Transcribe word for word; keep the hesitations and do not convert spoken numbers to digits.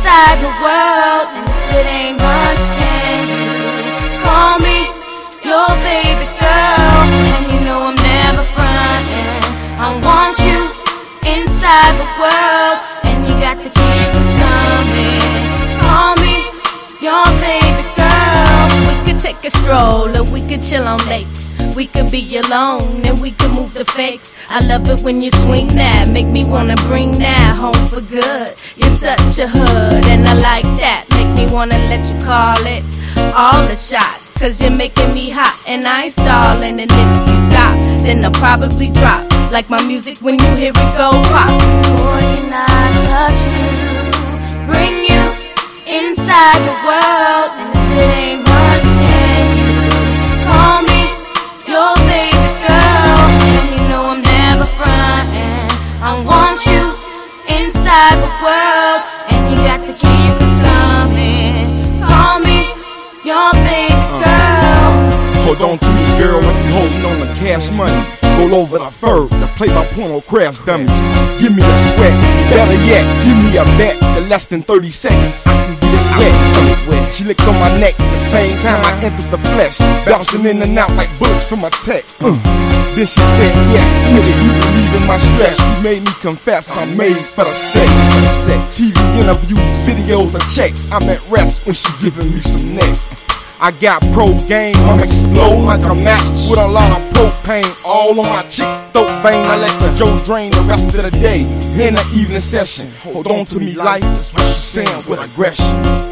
inside the world. And if it ain't much, can you call me your baby girl? And you know I'm never frontin'. I want you inside the world, and you got to keep it coming. Call me your baby girl. We could take a stroll or we could chill on lakes. We could be alone and we could move the fakes. I love it when you swing that, make me wanna bring that home for good. You're such a hood and I like that. Make me wanna let you call it all the shots, cause you're making me hot and I ain't stalling. And if you stop, then I'll probably drop, like my music when you hear it go pop. Boy, can I touch you, bring you inside the world. And if it ain't much, can you call me your baby girl? And you know I'm never frontin'. I want you inside the world, and you got to keep it coming. Call me your baby girl. Hold on to me, girl, like you holding on to cash money. Roll over the fur, the play by porno crash dummies. Give me a sweat, better yet, give me a bet. In less than thirty seconds, I can get it wet. wet. She licked on my neck at the same time I entered the flesh, bouncing in and out like bullets from a tech. Uh. Then she said, yes, nigga, you believe in my stress. You made me confess I'm made for the sex. T V interviews, videos, and checks. I'm at rest when she giving me some neck. I got pro game, I'm exploding like a match with a lot of propane all on my chick throat vein. I let the Joe drain the rest of the day in the evening session. Hold on to me, life, that's what she's saying with aggression.